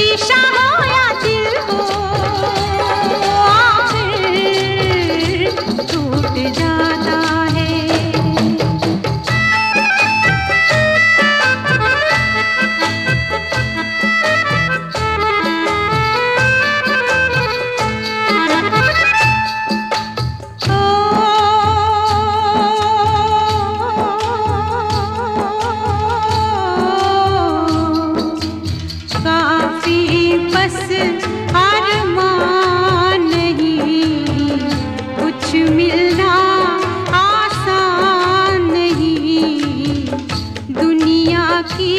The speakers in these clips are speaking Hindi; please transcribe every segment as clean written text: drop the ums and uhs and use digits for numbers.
शीशा हो या दिल हो, आखिर टूट जाता है। बस अरमान नहीं, कुछ मिलना आसान नहीं, दुनिया की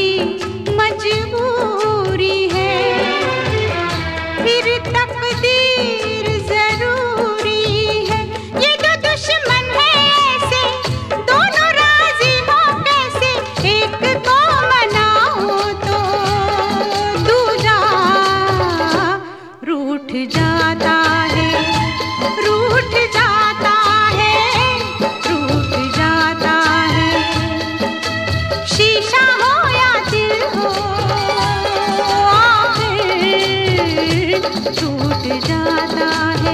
मजबूरी है, फिर तकदीर जरूरी है। ये दो दुश्मन है ऐसे, दोनों राजी हो कैसे, एक को मनाओ तो दूजा रूठ जाता है, रूठ जाता है, रूठ जाता है। शीशा हो या दिल हो, आखिर टूट जाता है।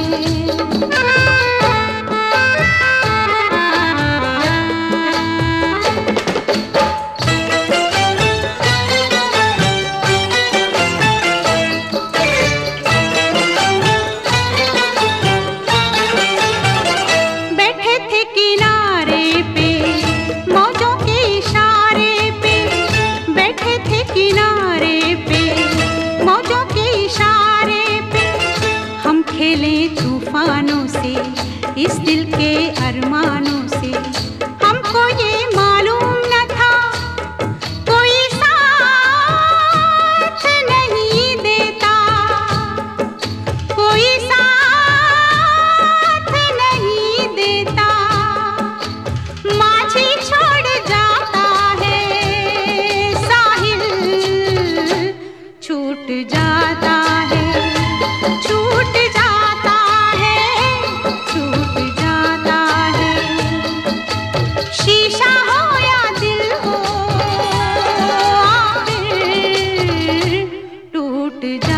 खेलें तूफानों से, इस दिल के अरमानों से, हमको ये मालूम न था कोई साथ नहीं देता, कोई साथ नहीं देता। माझी छोड़ जाता है, साहिल छूट जाता है, छूट जाता है, छूट जाता है। शीशा हो या दिल हो, आखिर टूट जाता है।